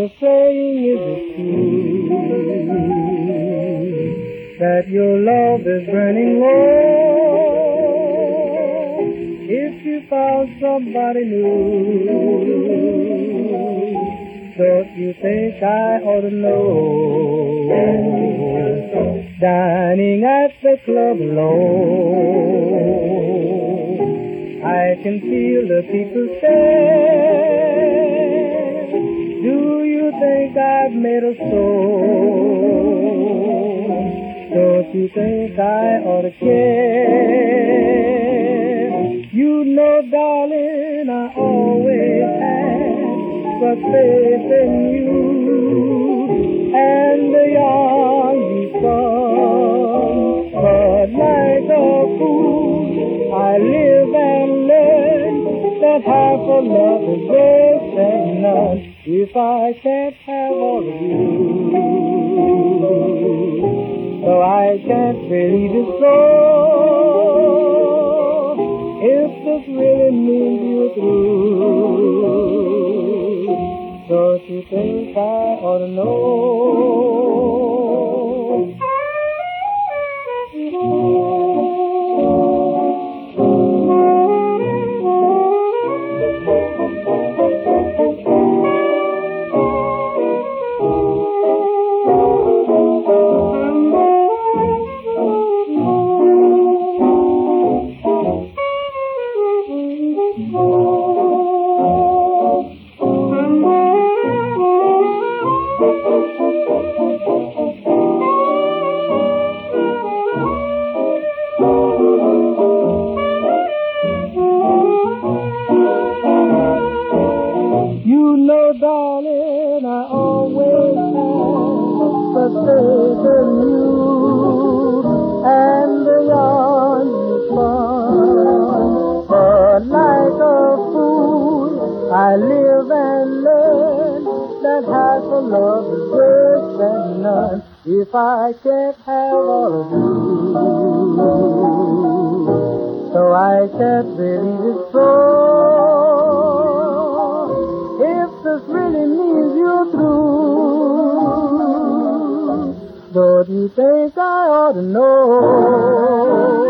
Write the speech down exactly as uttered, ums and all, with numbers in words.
you're saying is it true that your love is burning low? If you found somebody new, don't you think I ought to know? Dining at the club alone, I can feel the people stare. Do you think I've made a soul? Don't you think I ought to care? You know, darling, I always had such faith in you, and the yarn you spun. But like a fool, I live and learn that half a love is worse than none. If I can't have all of you, so I can't believe it so. If this really means you're through, don't you think I ought to know? Darling, I always had such faith in you, and the yarn you spun. But like a fool, I live and learn that half a love is worse than none. If I can't have all of you, so I can't believe it's so. This really means you're through. Don't you think I ought to know?